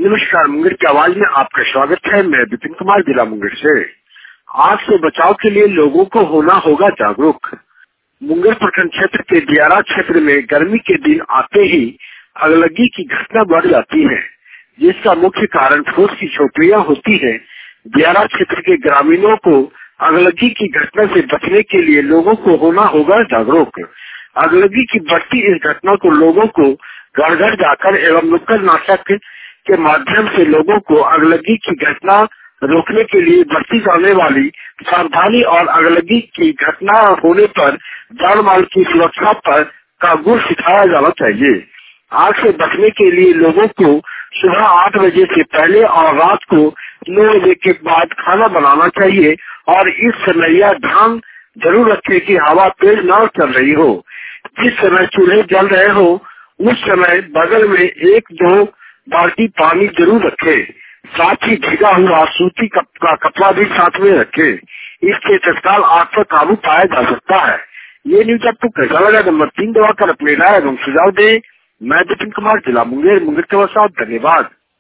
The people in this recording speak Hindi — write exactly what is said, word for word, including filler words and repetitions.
नमस्कार, मुंगेर की आवाज में आपका स्वागत है। मैं विपिन कुमार, जिला मुंगेर से। आग से बचाव के लिए लोगों को होना होगा जागरूक। मुंगेर प्रखंड क्षेत्र के दियारा क्षेत्र में गर्मी के दिन आते ही अगलगी की घटना बढ़ जाती है, जिसका मुख्य कारण फूस की झोपड़ियां होती है। दियारा क्षेत्र के ग्रामीणों को अगलगी की घटना से बचने के लिए लोगों को होना होगा जागरूक। अगलगी की बढ़ती इस घटना को लोगों को घर घर जाकर एवं नुक्कड़ नाटक के माध्यम से लोगों को अगलगी की घटना रोकने के लिए बरती जाने वाली सावधानी और अगलगी की घटना होने पर जान माल की सुरक्षा पर का गुण सिखाया जाना चाहिए। आग से बचने के लिए लोगों को सुबह आठ बजे से पहले और रात को नौ बजे के बाद खाना बनाना चाहिए और इस समय यह ध्यान जरूर रखें कि हवा तेज न चल रही हो। जिस समय चूल्हे जल रहे हो उस समय बगल में एक दो बाल्टी पानी जरूर रखें। साथ ही भीगा हुआ सूती कप का कपड़ा भी साथ में रखें। इससे तत्काल आग पर काबू पाया जा सकता है। ये न्यूज आपको कैसा लगा? नंबर तीन दबाकर अपनी राय एवं सुझाव दें। मैं विपिन कुमार, जिला मुंगेर, मुंगेर के साथ। धन्यवाद।